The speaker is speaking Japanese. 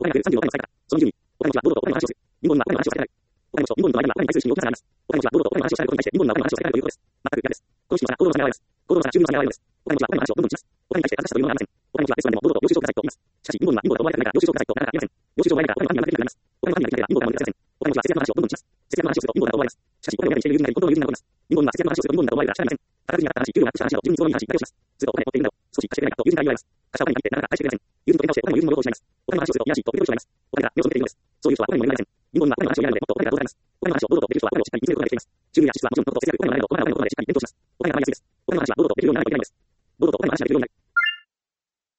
お金が36回の使い方。その20に、お金持ちは堂々とお金の話をする。貧乏人はお金の話をされてない。お金持ちと貧乏人の間にはお金に対する信用があります。お金持ちは堂々とお金の話をされることに対して、貧乏人はお金の話をされないということです。全く逆です。この式の差、行動の差が現れます。行動の差、収入の差が現れます。お金持ちはお金の話をどんどんします。お金に対して正しさというものがありません。お金持ちはレストランでも堂々と領収書をくださいと言います。しかし、貧乏人は貧乏だと思われたくないから領収書をくださいとなかなか言いません。領収書をもらえないからお金の管理ができなくなります。お金の管理ができないから貧乏が守れません。お金持ちは節約の話をどんどんします。節約の話をすると貧乏だと思われます。しかし、お金をやりにしている友人がいる本当の友人が残ります。貧乏人は節約の話をすると貧乏だと思われるから知られません。宝くじに当たった話、給料がアップした話など、自分に都合のいい話だけをします。するとお金を持っているんだろう。少し貸してくれないかと友人から言われます。貸したお金に限ってなかなか返してくれません。友人と喧嘩をしてお金の友人の両方を失います。お金の話をするといやらしいと受け取る人がいます。お金が目を背けているのです。そういう人はお金にも恵まれません。貧乏人はお金の話をやるのでもっとお金が遠ざかります。お金の話を堂々とできる人はお金をしっかり見つめることができています。収入や支出はもちろんのこと、節約、お金のないなどお金のないことまでしっかり勉強します。お金がかかりやすいです。お金の話は堂々とできるようにならないといけないのです。